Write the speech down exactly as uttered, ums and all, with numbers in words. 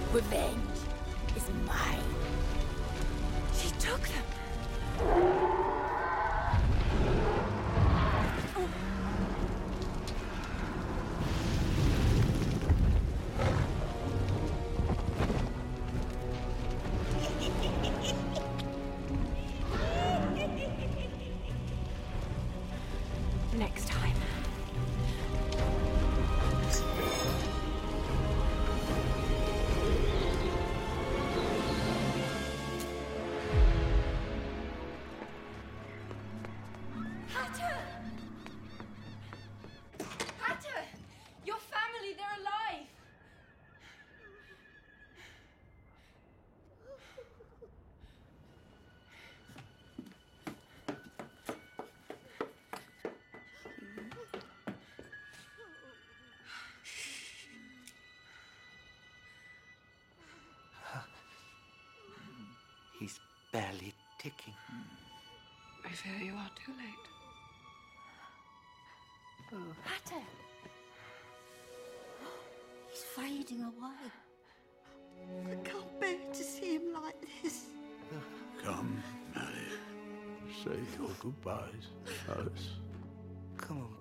Revenge is mine. She took them. Next time. Hatter! Hatter! Your family, they're alive! He's barely ticking. I fear you are too late. Hatter! He's fading away. I can't bear to see him like this. Come, Mary. Say your goodbyes, Alice. Come on,